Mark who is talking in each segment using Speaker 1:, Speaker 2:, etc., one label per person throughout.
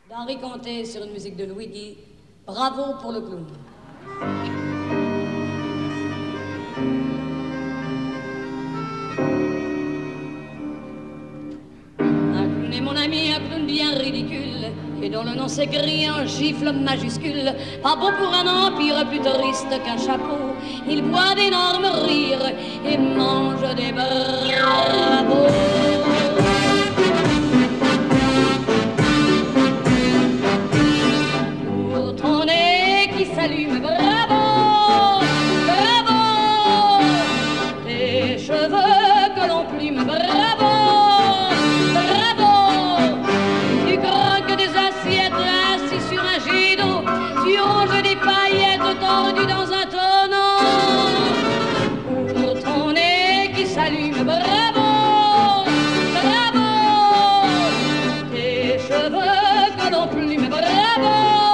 Speaker 1: d'Henri Conté sur une musique de Louis Guy. Bravo pour le clown. Un clown est mon ami, un clown bien ridicule, et dont le nom s'écrit en gifle majuscule. Pas beau pour un empire, plus triste qu'un chapeau. Il boit d'énormes rires et mange des bravos. Pour ton nez qui s'allume, bravo, bravo. Tes cheveux que l'on plume, bravo, bravo. Tu croques des assiettes assis sur un jet d'eau. Tu ronges des paillettes tordues dans un tonneau. Pour ton nez qui s'allume, bravo, bravo. Tes cheveux que l'on plume, bravo,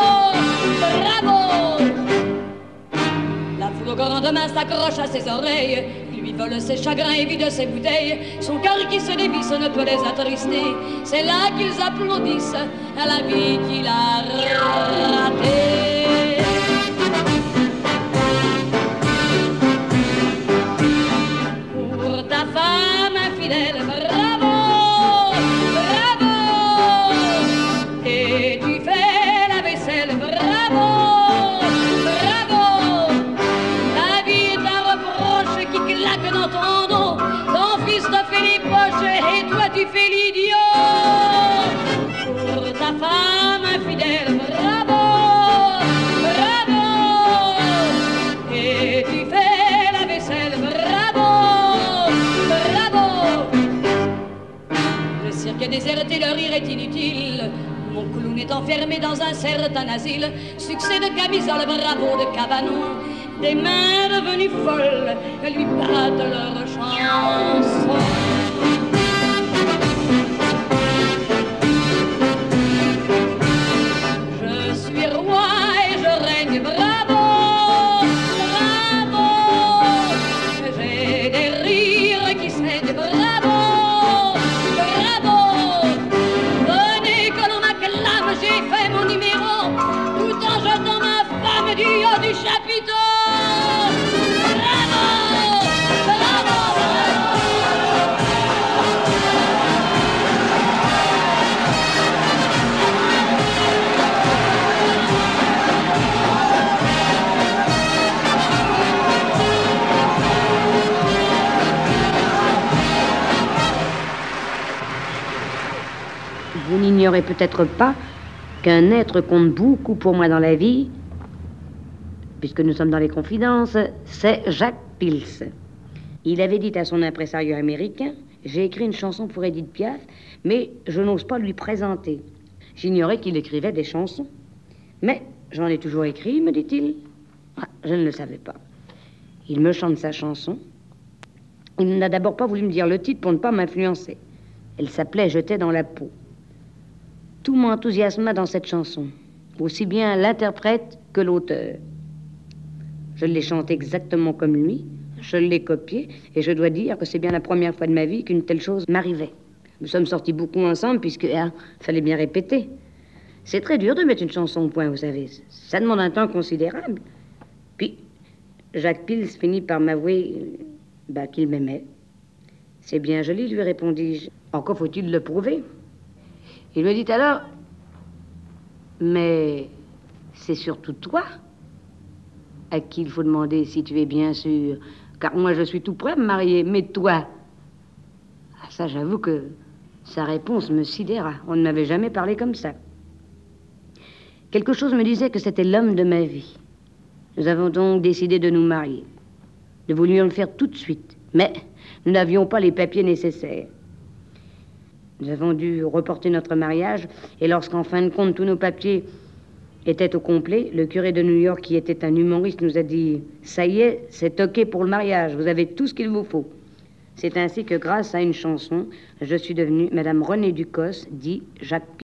Speaker 1: bravo. La foule au grand demain s'accroche à ses oreilles, lui vole ses chagrins et vide ses bouteilles. Son cœur qui se dévisse ne peut les attrister. C'est là qu'ils applaudissent à la vie qu'il a ratée. Pour ta femme infidèle, bravo, bravo. Et tu fais la vaisselle, bravo, bravo. La vie est un reproche qui claque dans ton dos. Ton fils te fait les poches et toi tu fais l'idiot. Pour ta femme infidèle, bravo, bravo. Et tu fais la vaisselle, bravo, bravo. Le cirque est déserté, le rire est inutile. Mon clown est enfermé dans un certain asile. Succès de camisole, bravo de cabanon. Des mains devenues folles lui battent leur chanson. Je suis roi et je règne, bravo, bravo. J'ai des rires qui saignent, bravo, bravo. Venez que l'on m'acclame, j'ai fait mon numéro, tout en jetant ma femme du haut du chapiteau.
Speaker 2: Vous n'ignorez peut-être pas qu'un être compte beaucoup pour moi dans la vie, puisque nous sommes dans les confidences, c'est Jacques Pils. Il avait dit à son impresario américain: j'ai écrit une chanson pour Édith Piaf, mais je n'ose pas lui présenter. J'ignorais qu'il écrivait des chansons. Mais j'en ai toujours écrit, me dit-il. Ah, je ne le savais pas. Il me chante sa chanson. Il n'a d'abord pas voulu me dire le titre pour ne pas m'influencer. Elle s'appelait « J'étais dans la peau ». Tout m'enthousiasma dans cette chanson, aussi bien l'interprète que l'auteur. Je l'ai chanté exactement comme lui, je l'ai copié, et je dois dire que c'est bien la première fois de ma vie qu'une telle chose m'arrivait. Nous sommes sortis beaucoup ensemble, puisque fallait bien répéter. C'est très dur de mettre une chanson au point, vous savez. Ça demande un temps considérable. Puis, Jacques Pils finit par m'avouer qu'il m'aimait. C'est bien joli, lui répondis-je. Encore faut-il le prouver. Il me dit alors: mais c'est surtout toi à qui il faut demander si tu es bien sûr, car moi je suis tout prêt à me marier, mais toi... Ah, ça, j'avoue que sa réponse me sidéra. On ne m'avait jamais parlé comme ça. Quelque chose me disait que c'était l'homme de ma vie. Nous avons donc décidé de nous marier. Nous voulions le faire tout de suite, mais nous n'avions pas les papiers nécessaires. Nous avons dû reporter notre mariage, et lorsqu'en fin de compte tous nos papiers étaient au complet, le curé de New York, qui était un humoriste, nous a dit: ça y est, c'est OK pour le mariage, vous avez tout ce qu'il vous faut. C'est ainsi que grâce à une chanson, je suis devenue Madame Renée Ducos, dit Jacques Pils.